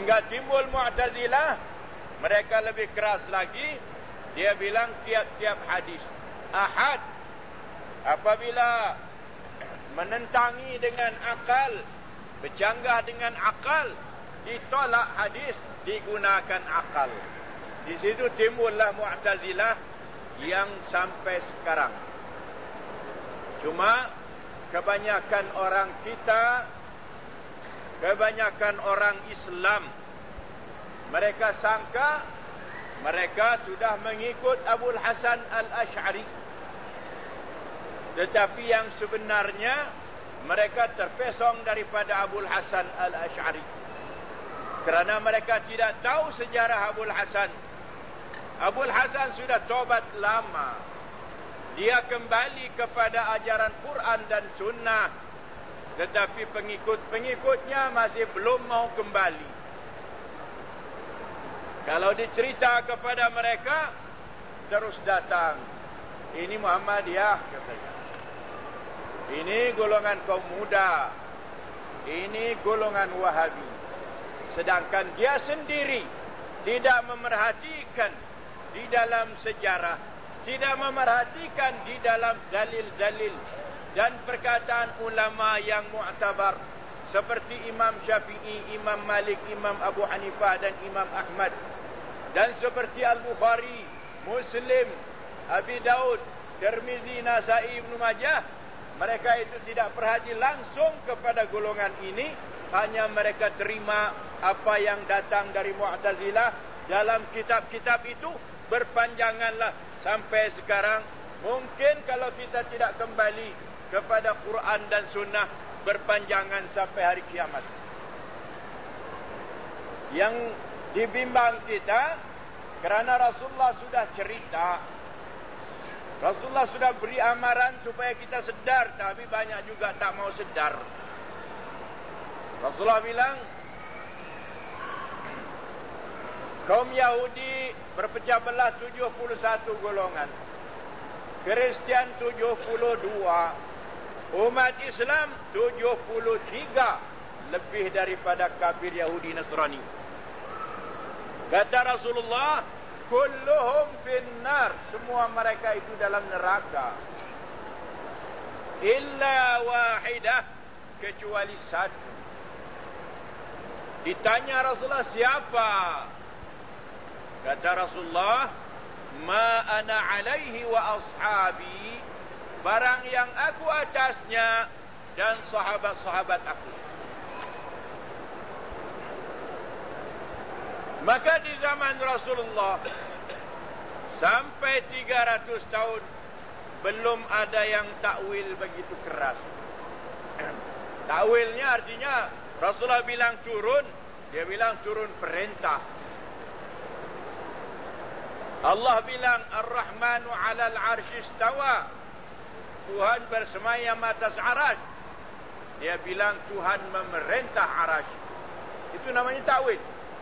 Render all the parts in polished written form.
Hingga timbul Mu'tazilah, mereka lebih keras lagi. Dia bilang tiap-tiap hadis ahad apabila menentangi dengan akal, bercanggah dengan akal, ditolak hadis, digunakan akal. Di situ timbullah Mu'tazilah yang sampai sekarang. Cuma kebanyakan orang kita, kebanyakan orang Islam, mereka sangka mereka sudah mengikut Abul Hasan Al-Ash'ari. Tetapi yang sebenarnya mereka terpesong daripada Abul Hasan Al-Ash'ari. Kerana mereka tidak tahu sejarah Abul Hasan. Abul Hasan sudah tobat lama. Dia kembali kepada ajaran Quran dan Sunnah. Tetapi pengikut-pengikutnya masih belum mau kembali. Kalau dicerita kepada mereka, terus datang. Ini Muhammadiyah, katanya. Ini golongan kaum muda. Ini golongan Wahabi. Sedangkan dia sendiri tidak memerhatikan di dalam sejarah, tidak memerhatikan di dalam dalil-dalil dan perkataan ulama yang mu'tabar seperti Imam Syafi'i, Imam Malik, Imam Abu Hanifah dan Imam Ahmad, dan seperti Al-Bukhari, Muslim, Abi Daud, Tirmizi, Nasai, Ibnu Majah. Mereka itu tidak perhati langsung kepada golongan ini, hanya mereka terima apa yang datang dari Mu'tazilah dalam kitab-kitab itu. Berpanjanganlah sampai sekarang. Mungkin kalau kita tidak kembali kepada Quran dan Sunnah, berpanjangan sampai hari kiamat. Yang dibimbang kita, kerana Rasulullah sudah cerita, Rasulullah sudah beri amaran supaya kita sedar, tapi banyak juga tak mau sedar. Rasulullah bilang, kaum Yahudi berpecah belah 71 golongan, Kristian 72, umat Islam 73, lebih daripada kafir Yahudi Nasrani. Kata Rasulullah, kulluhum finnar, semua mereka itu dalam neraka, illa wahidah, kecuali satu. Ditanya Rasulullah, siapa? Kata Rasulullah, ma ana alaihi wa ashabi, barang yang aku atasnya dan sahabat-sahabat aku. Maka di zaman Rasulullah sampai 300 tahun belum ada yang takwil begitu keras. Takwilnya artinya Rasulullah bilang turun, dia bilang turun perintah. Allah bilang Ar-Rahmanu 'alal 'arsy istawa, Tuhan bersemayam atas arasy. Dia bilang Tuhan memerintah arasy. Itu namanya takwil.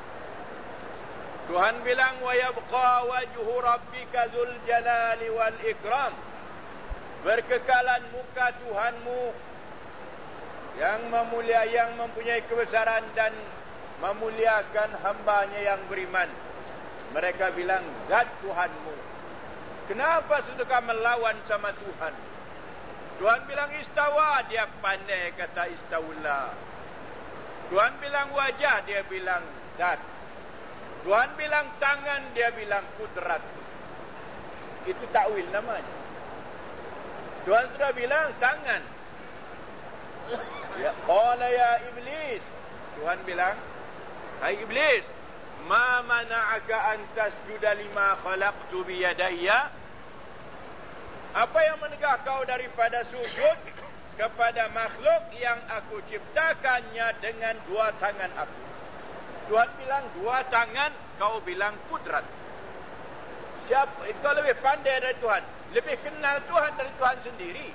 Tuhan bilang wa yabqa wajhu rabbika dzul jalali wal ikram, berkekalan muka Tuhanmu yang memulia, yang mempunyai kebesaran dan memuliakan hambanya yang beriman. Mereka bilang zat Tuhanmu. Kenapa suka melawan sama Tuhan? Tuhan bilang istawa, dia pandai kata istawla. Tuhan bilang wajah, dia bilang zat. Tuhan bilang tangan, dia bilang kudrat. Itu takwil namanya. Tuhan sudah bilang tangan. Ya, qala ya iblis. Tuhan bilang, hai iblis, ma mana'aka an tasjuda lima khalaqtu biyadayya? Apa yang menegah kau daripada sujud kepada makhluk yang aku ciptakannya dengan dua tangan aku? Tuhan bilang dua tangan, kau bilang kudrat. Siapa? Kau lebih pandai dari Tuhan, lebih kenal Tuhan dari Tuhan sendiri,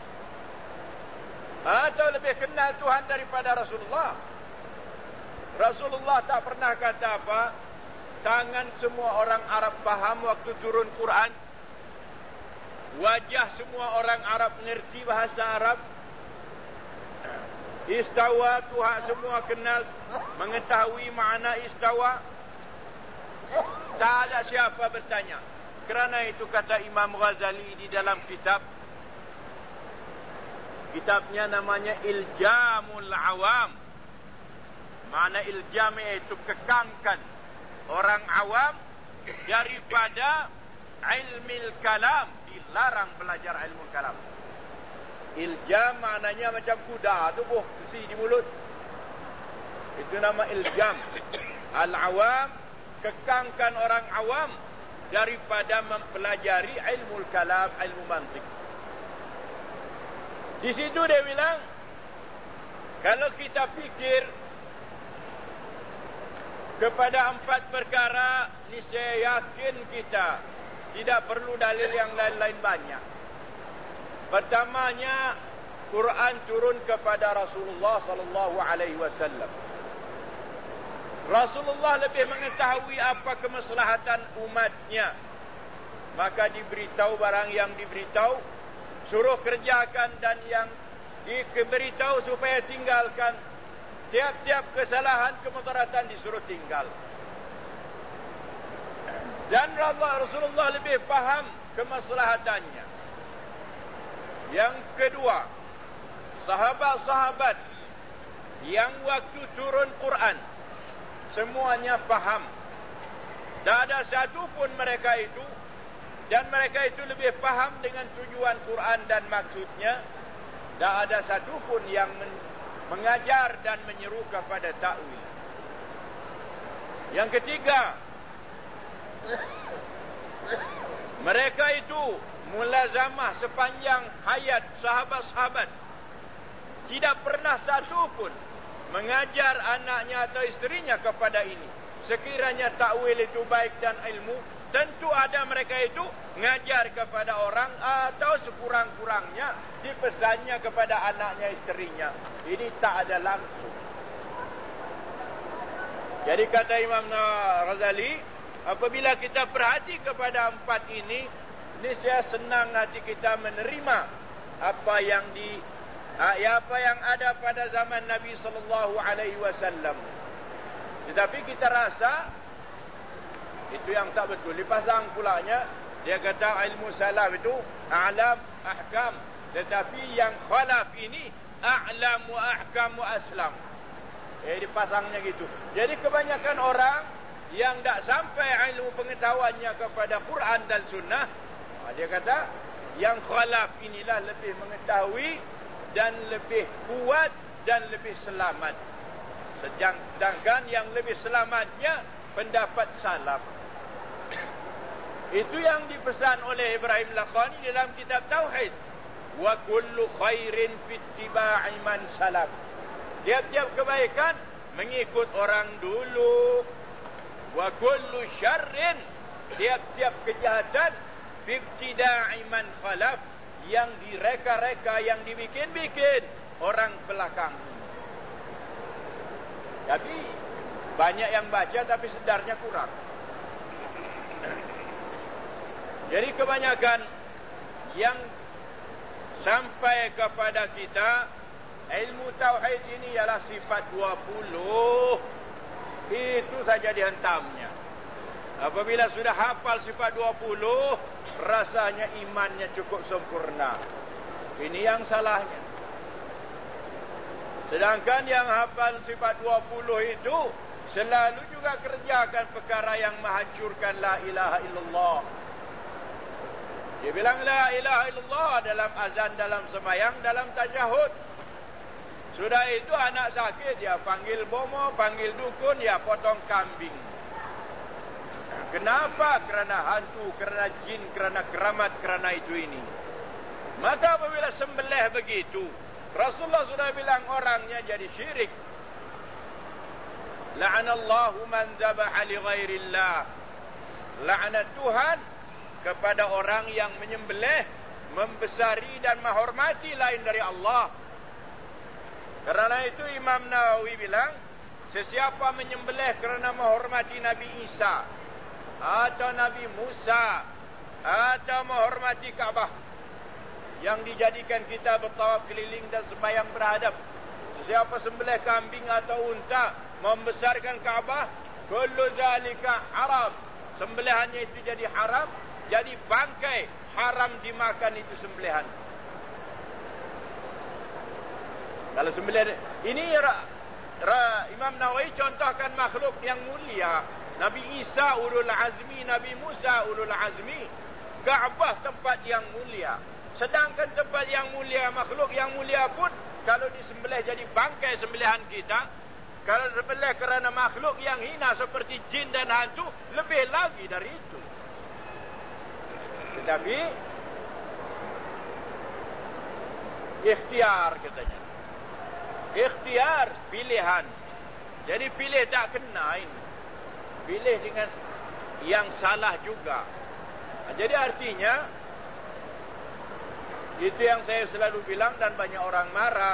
atau lebih kenal Tuhan daripada Rasulullah? Rasulullah tak pernah kata apa, tangan semua orang Arab faham waktu turun Quran, wajah semua orang Arab mengerti bahasa Arab. Istawa tu hak semua kenal, mengetahui makna istawa. Tak ada siapa bertanya. Kerana itu kata Imam Ghazali di dalam kitabnya namanya Iljamul Awam. Makna iljam itu kekangkan orang awam daripada ilmil kalam, dilarang belajar ilmu kalam. Iljam maknanya macam kuda tu besi di mulut. Itu nama iljam. Al-awam, kekangkan orang awam daripada mempelajari ilmu kalam, ilmu mantik. Di situ dia bilang, kalau kita fikir kepada 4 perkara, ni saya yakin kita tidak perlu dalil yang lain-lain banyak. Pertamanya, Quran turun kepada Rasulullah sallallahu alaihi wasallam. Rasulullah lebih mengetahui apa kemaslahatan umatnya. Maka diberitahu barang yang diberitahu, suruh kerjakan, dan yang diberitahu supaya tinggalkan. Tiap-tiap kesalahan, kemudaratan disuruh tinggal. Dan Rasulullah lebih faham kemaslahatannya. Yang kedua, sahabat-sahabat yang waktu turun Quran semuanya faham. Tak ada satu pun mereka itu, dan mereka itu lebih faham dengan tujuan Quran dan maksudnya. Tak ada satu pun yang mengajar dan menyeru kepada takwil. Yang ketiga, mereka itu mulazamah sepanjang hayat sahabat-sahabat. Tidak pernah satu pun mengajar anaknya atau isterinya kepada ini. Sekiranya takwil itu baik dan ilmu, tentu ada mereka itu mengajar kepada orang, atau sekurang-kurangnya dipesannya kepada anaknya, isterinya. Ini tak ada langsung. Jadi kata Imam Ghazali, apabila kita perhati kepada 4 ini saya senang hati kita menerima apa yang ada pada zaman Nabi sallallahu alaihi wasallam. Tetapi kita rasa itu yang tak betul. Dipasang pulanya, dia kata ilmu salaf itu a'lam ahkam, tetapi yang khalaf ini a'lam wa ahkam wa aslam. Dipasangnya gitu. Jadi kebanyakan orang yang tak sampai ilmu pengetahuannya kepada Quran dan Sunnah, dia kata yang khalaf inilah lebih mengetahui dan lebih kuat dan lebih selamat. Sedangkan yang lebih selamatnya pendapat salaf. Itu yang dipesan oleh Ibrahim Lakhani dalam kitab Tauhid. Wa kullu khairin fi ittiba'i man salaf. Tiap-tiap kebaikan mengikut orang dulu. Wa kullu syarrin, tiap-tiap kejahatan fi ibtida'i man khalaf, yang direka-reka, yang dibikin-bikin orang belakang. Jadi banyak yang baca tapi sedarnya kurang. Jadi kebanyakan yang sampai kepada kita ilmu tauhid ini ialah sifat 20. Itu saja dihentamnya. Apabila sudah hafal sifat 20, rasanya imannya cukup sempurna. Ini yang salahnya. Sedangkan yang hafal sifat 20 itu selalu juga kerjakan perkara yang menghancurkan la ilaha illallah. Dia bilang la ilaha illallah dalam azan, dalam semayang, dalam tajahud. Sudah itu anak sakit, ya panggil bomo, panggil dukun, ya potong kambing. Kenapa? Kerana hantu, kerana jin, kerana keramat, kerana itu ini. Maka apabila sembelih begitu, Rasulullah sudah bilang orangnya jadi syirik. La'anallahu man dhabaha li ghairillah. La'anat Tuhan kepada orang yang menyembelih, membesari dan menghormati lain dari Allah. Kerana itu Imam Nawawi bilang, sesiapa menyembelih kerana menghormati Nabi Isa atau Nabi Musa atau menghormati Kaabah yang dijadikan kita bertawaf keliling dan sembahyang berhadap, siapa sembelih kambing atau unta membesarkan Kaabah, kullu zalika haram. Sembelihannya itu jadi haram, jadi bangkai, haram dimakan itu sembelihan. Kalau sembelih ini Imam Nawawi contohkan makhluk yang mulia. Nabi Isa ulul azmi, Nabi Musa ulul azmi. Kaabah tempat yang mulia. Sedangkan tempat yang mulia, makhluk yang mulia pun kalau disembelih jadi bangkai sembelihan kita. Kalau disembelih kerana makhluk yang hina seperti jin dan hantu, lebih lagi dari itu. Tetapi ikhtiar katanya. Ikhtiar, pilihan. Jadi pilih tak kena ini. Pilih dengan yang salah juga. Jadi artinya, itu yang saya selalu bilang dan banyak orang marah.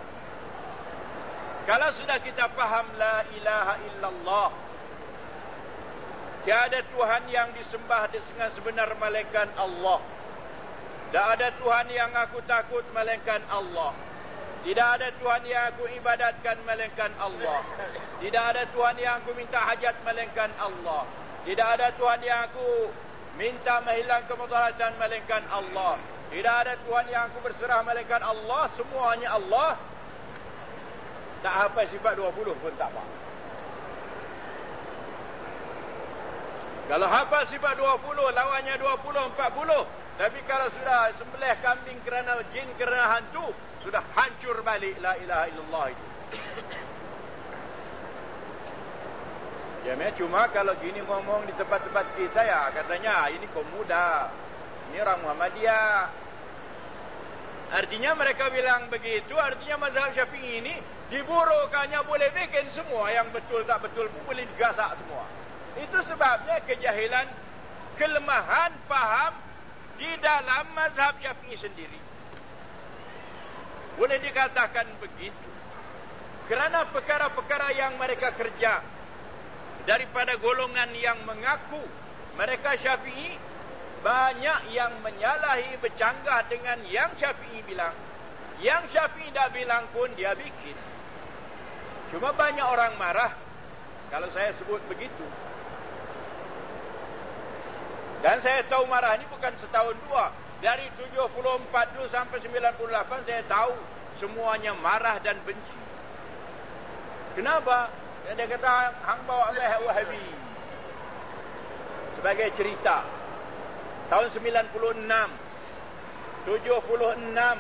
Kalau sudah kita faham la ilaha illallah, tiada Tuhan yang disembah dengan sebenar melainkan Allah. Tak ada Tuhan yang aku takut melainkan Allah. Tidak ada Tuhan yang aku ibadatkan melainkan Allah. Tidak ada Tuhan yang aku minta hajat melainkan Allah. Tidak ada Tuhan yang aku minta menghilangkan kemudaratan melainkan Allah. Tidak ada Tuhan yang aku berserah melainkan Allah. Semuanya Allah. Tak hafal sifat 20 pun tak apa. Kalau hafal sifat 20, lawannya 20, 40. Tapi kalau sudah sembelih kambing kerana jin, kerana hantu, sudah hancur balik la ilaha illallah itu. Ya, cuma kalau gini ngomong di tempat-tempat kita ya, katanya ini kaum muda, ini orang Muhammadiyah. Artinya mereka bilang begitu, artinya mazhab Syafi'i ini diburukannya boleh bikin semua, yang betul tak betul pun boleh digasak semua. Itu sebabnya kejahilan, kelemahan faham di dalam mazhab Syafi'i sendiri. Boleh dikatakan begitu. Kerana perkara-perkara yang mereka kerja daripada golongan yang mengaku mereka Syafi'i, banyak yang menyalahi, bercanggah dengan yang Syafi'i bilang. Yang Syafi'i tak bilang pun dia bikin. Cuma banyak orang marah kalau saya sebut begitu. Dan saya tahu marah ini bukan setahun dua. Dari 74 dulu sampai 98 saya tahu semuanya marah dan benci. Kenapa? Dia kata hang bawa Wahabi. Sebagai cerita, tahun 96, 76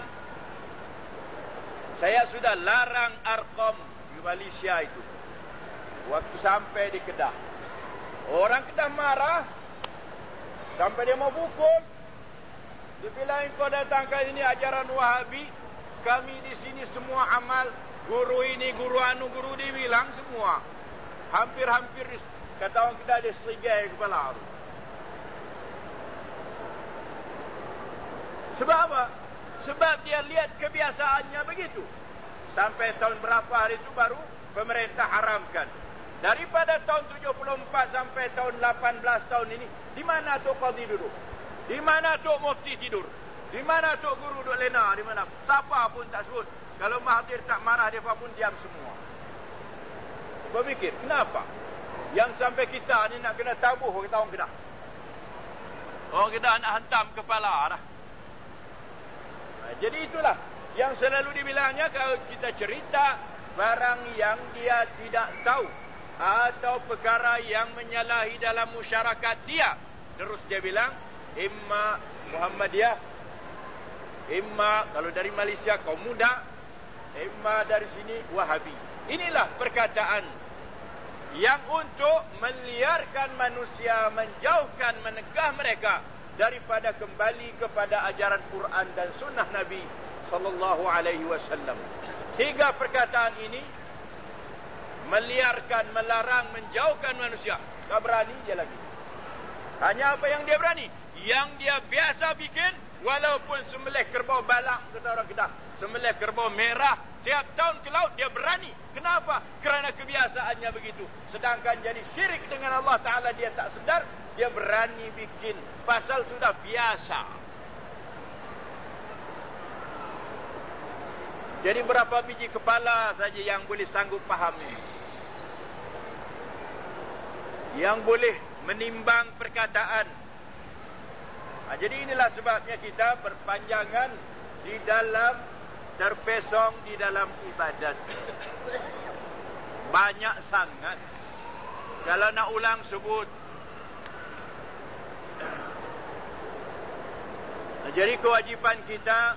saya sudah larang Arqam di Malaysia itu. Waktu sampai di Kedah, orang Kedah marah sampai dia mau pukul. Dia bilang, kau datangkan ini ajaran Wahabi, kami di sini semua amal, guru ini, guru anu, guru dibilang semua. Hampir-hampir kata orang Kedah dia serigai kepala. Sebab apa? Sebab dia lihat kebiasaannya begitu. Sampai tahun berapa hari itu baru pemerintah haramkan. Daripada tahun 74 sampai tahun 18 tahun ini, di mana Tok Qadhi duduk? Di mana Tok Mufti tidur? Di mana Tok Guru duduk lena? Di mana? Siapa pun tak sebut. Kalau Mahathir tak marah, dia pun diam semua. Berfikir, kenapa? Yang sampai kita ni nak kena tabuh, kita orang Kedah. Orang Kedah nak hantam kepala dah. Jadi itulah yang selalu dibilangnya, kalau kita cerita barang yang dia tidak tahu atau perkara yang menyalahi dalam masyarakat dia, terus dia bilang imma Muhammadiyah, imma kalau dari Malaysia kaum muda, imma dari sini Wahabi. Inilah perkataan yang untuk meliarkan manusia, menjauhkan, menegah mereka daripada kembali kepada ajaran Quran dan sunnah Nabi sallallahu alaihi wasallam. Tiga perkataan ini meliarkan, melarang, menjauhkan manusia. Tak berani dia lagi. Hanya apa yang dia berani, yang dia biasa bikin, walaupun sembelih kerbau balak, kata orang Kedah, sembelih kerbau merah tiap tahun ke laut, dia berani. Kenapa? Kerana kebiasaannya begitu. Sedangkan jadi syirik dengan Allah Ta'ala dia tak sedar, dia berani bikin pasal sudah biasa. Jadi berapa biji kepala saja yang boleh sanggup faham ini, yang boleh menimbang perkataan. Jadi inilah sebabnya kita berpanjangan di dalam, terpesong di dalam ibadat. Banyak sangat. Kalau nak ulang sebut. Jadi kewajipan kita,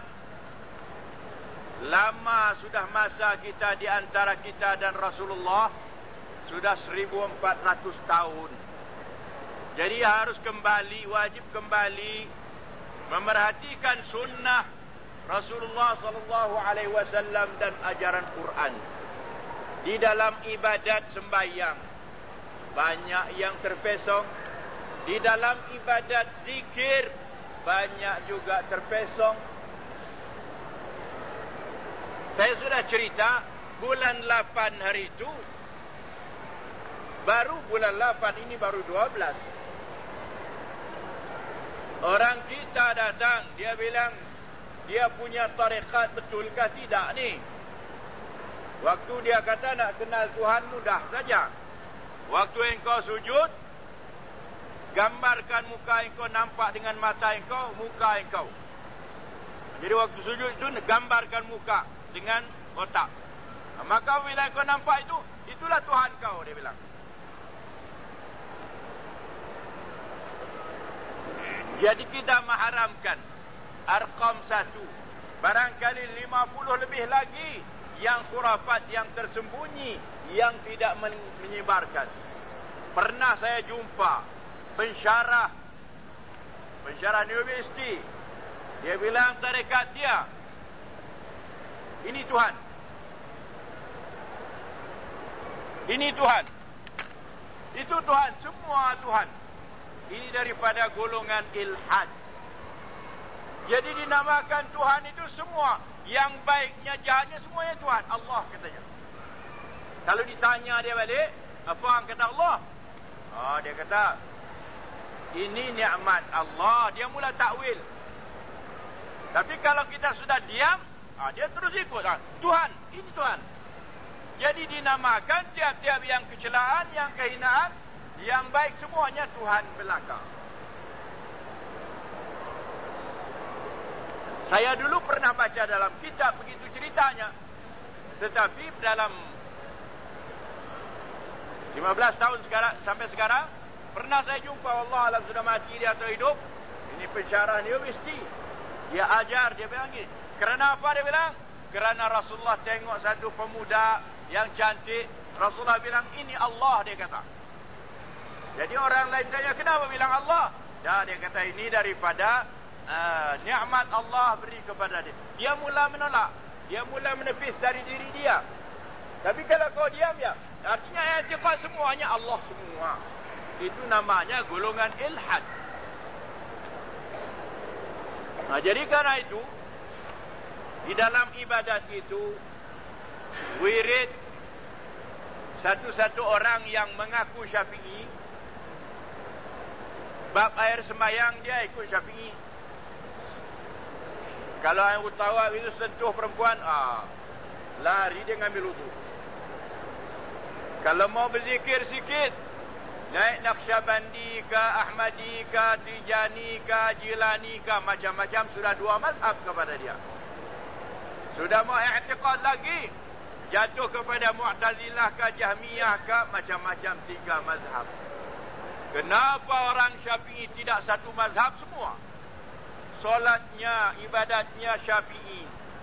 lama sudah masa kita di antara kita dan Rasulullah, sudah 1400 tahun. Jadi harus kembali, wajib kembali memerhatikan sunnah Rasulullah SAW dan ajaran Quran. Di dalam ibadat sembahyang banyak yang terpesong. Di dalam ibadat zikir banyak juga terpesong. Saya sudah cerita bulan 8 hari itu, baru bulan 8 ini baru 12. Orang kita datang, dia bilang dia punya tarekat, betulkah tidak ni? Waktu dia kata nak kenal Tuhan mudah saja. Waktu engkau sujud, gambarkan muka engkau nampak dengan mata engkau, muka engkau. Jadi waktu sujud itu gambarkan muka dengan otak. Maka bila engkau nampak itu, itulah Tuhan kau, dia bilang. Jadi kita mengharamkan Arqam 1. Barangkali 50 lebih lagi yang khurafat, yang tersembunyi, yang tidak menyebarkan. Pernah saya jumpa pensyarah universiti. Dia bilang tarekat dia, ini Tuhan. Ini Tuhan. Itu Tuhan, semua Tuhan. Ini daripada golongan ilhad. Jadi dinamakan Tuhan itu semua. Yang baiknya, jahatnya, semuanya Tuhan. Allah katanya. Kalau ditanya dia balik, apa yang kata Allah? Dia kata, ini nikmat Allah. Dia mula takwil. Tapi kalau kita sudah diam, dia terus ikut. Tuhan, ini Tuhan. Jadi dinamakan tiap-tiap yang kecelaan, yang kehinaan, yang baik semuanya Tuhan belaka. Saya dulu pernah baca dalam kitab begitu ceritanya. Tetapi dalam 15 tahun sampai sekarang, pernah saya jumpa, Allah alam sudah mati dia atau hidup. Ini pensyarah universiti. Dia ajar, dia bilang gini. Kerana apa dia bilang? Kerana Rasulullah tengok satu pemuda yang cantik. Rasulullah bilang, ini Allah, dia kata. Jadi orang lain tanya, kenapa bilang Allah? Dia kata, ini daripada nikmat Allah beri kepada dia. Dia mula menolak. Dia mula menepis dari diri dia. Tapi kalau kau diam ya, artinya yang cakap semuanya Allah semua. Itu namanya golongan ilhad. Jadi karena itu, di dalam ibadat itu, wirid satu-satu orang yang mengaku Syafi'i, bab air sembahyang dia ikut Syafi'i. Kalau yang utawab itu sentuh perempuan, lari dia ngambil wudu. Kalau mau berzikir sikit, naik Naqsyabandi ke, Ahmadi ke, Tijani ke, Jilani ke, macam-macam, sudah 2 mazhab kepada dia. Sudah mau i'tiqad lagi, jatuh kepada Mu'tazilah ke, Jahmiyah ke, macam-macam 3 mazhab. Kenapa orang Syafi'i tidak satu mazhab semua? Solatnya, ibadatnya Syafi'i,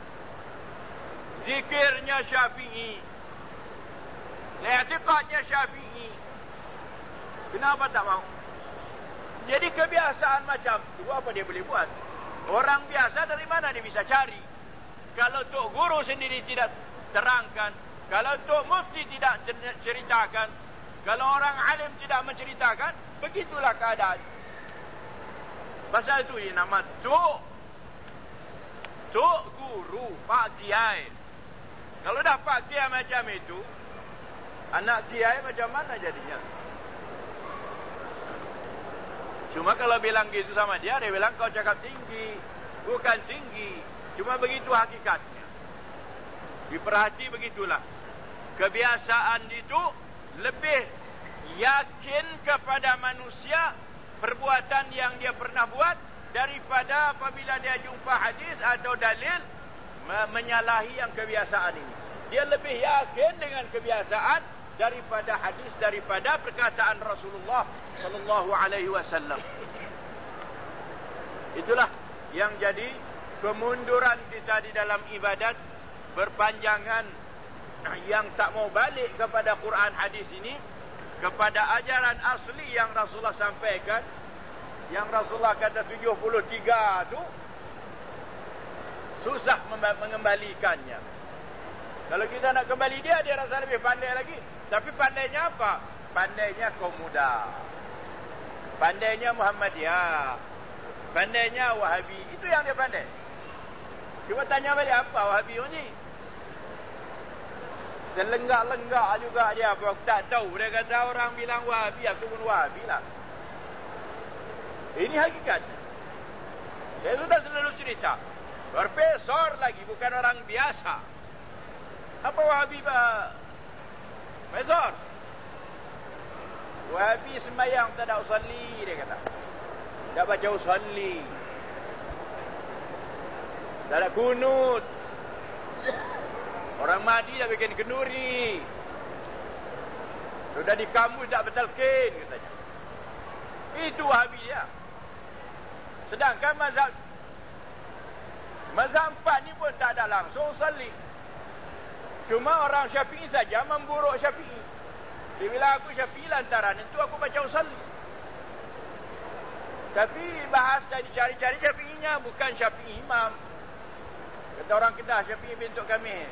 zikirnya Syafi'i, i'tiqadnya Syafi'i. Kenapa tak mau? Jadi kebiasaan macam tu, apa dia boleh buat? Orang biasa dari mana dia bisa cari? Kalau Tok Guru sendiri tidak terangkan, kalau Tok Mufti tidak ceritakan, kalau orang alim tidak menceritakan, begitulah keadaan. Pasal itu ini nama Tok Guru, Pak Kiai. Kalau dah Pak Kiai macam itu, anak Kiai macam mana jadinya? Cuma kalau bilang gitu sama dia bilang kau cakap tinggi. Bukan tinggi, cuma begitu hakikatnya. Diperhati begitulah. Kebiasaan itu lebih yakin kepada manusia perbuatan yang dia pernah buat daripada apabila dia jumpa hadis atau dalil menyalahi yang kebiasaan ini. Dia lebih yakin dengan kebiasaan daripada hadis, daripada perkataan Rasulullah sallallahu alaihi wasallam. Itulah yang jadi kemunduran kita di dalam ibadat, berpanjangan yang tak mau balik kepada Quran hadis ini, kepada ajaran asli yang Rasulullah sampaikan, yang Rasulullah kata 73 tu susah mengembalikannya. Kalau kita nak kembali dia rasa lebih pandai lagi. Tapi pandainya apa? Pandainya kaum muda, pandainya Muhammadiyah, pandainya Wahabi. Itu yang dia pandai. Cuba tanya balik, apa Wahabi ni? Terlenggak-lenggak juga dia. Aku tak tahu. Dia kata orang bilang Wahabi, aku pun Wahabi lah. Ini hakikat. Saya sudah selalu cerita. Profesor lagi, bukan orang biasa. Apa Wahabi, Pak? Profesor. Wahabi sembahyang tak ada usalli, dia kata. Tak baca usalli. Tak ada kunut. Orang Mahdi dah bikin kenduri. Sudah di kampus tak bertalqin, katanya. Itu Wahabi dia. Sedangkan mazhab 4 ni pun tak ada langsung usalli. Cuma orang Syafi'i saja memburuk Syafi'i. Dia bilang aku Syafi'i lantaran itu aku baca usalli. Tapi bahas dan dicari-cari Syafi'inya, bukan Syafi'i imam. Kata orang Kedah, Syafi'i bentuk kami.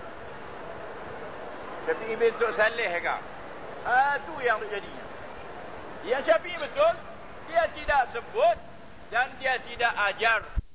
Syafi'i bentuk Saleh ke? Itu yang terjadinya. Yang Syafi'i betul, dia tidak sebut dan dia tidak ajar.